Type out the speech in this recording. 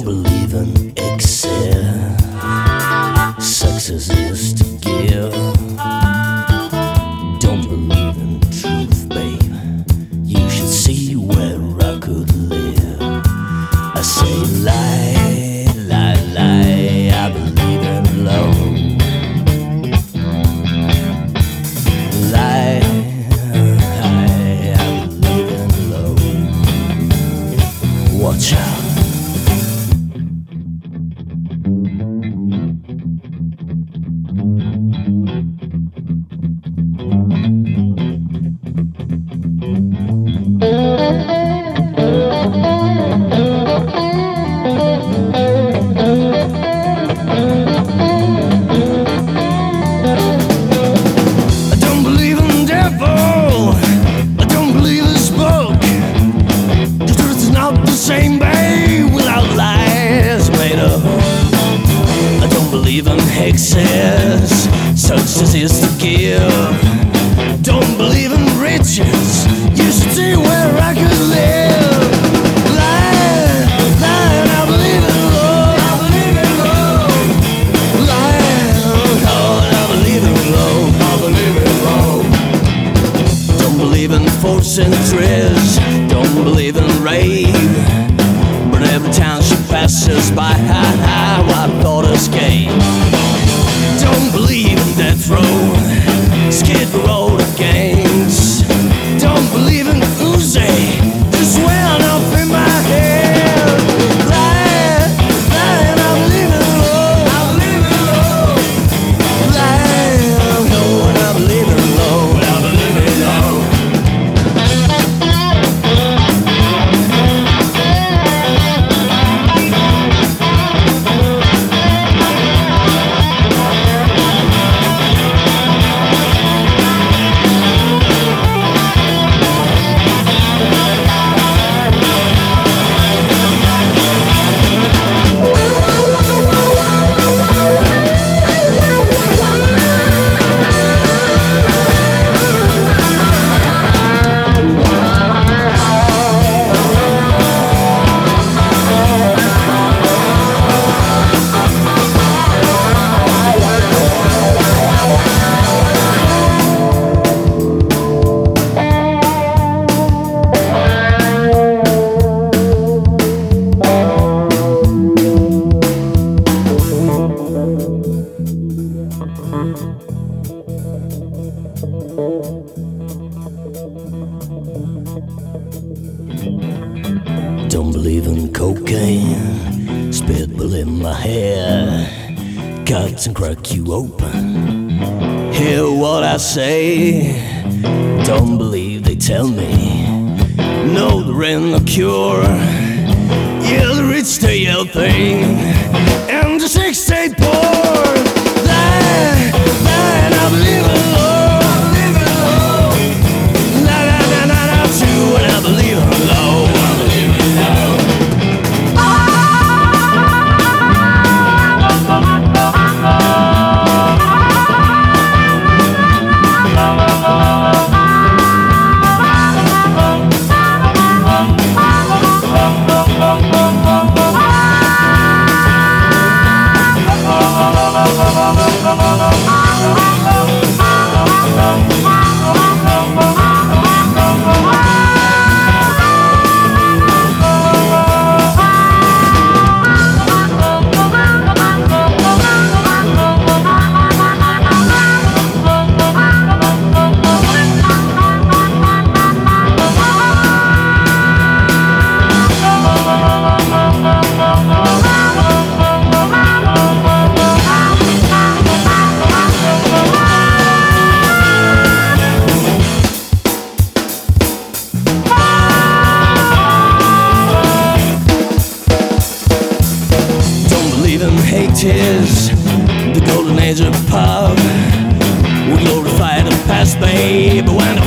believe in excess. Success is to give. Don't believe in truth, babe. You should see where I could live. I say lie, lie, lie. I believe in love. Lie, lie. I believe in love. Watch out. Same bay without lies made up. I don't believe in excess. Success is to give. Don't believe in riches. You should see where I could live. Lie, lie, I believe in love. I believe in love. Lie, oh, I believe in love. I believe in love. Don't believe in false interest. Don't believe in rave. But every time she passes by, I thought escape. Don't believe in death row, skid row of gangs. Don't believe in Uzi, just well up in my head. Lie, lie, I believe in love. I believe in love. Lie, no, I believe in love. I believe in love. Don't believe in cocaine, spitball in my hair, cuts and crack you open. Hear what I say, don't believe they tell me. No, there ain't no cure. Yeah, the rich stay healthy, and the sick stay poor. Lie, lie, I believe in love. I believe in love. Lie, lie, lie, lie, lie, too, and I believe in love. I believe in love. Tis the golden age of pop. We glorify the past, babe, but when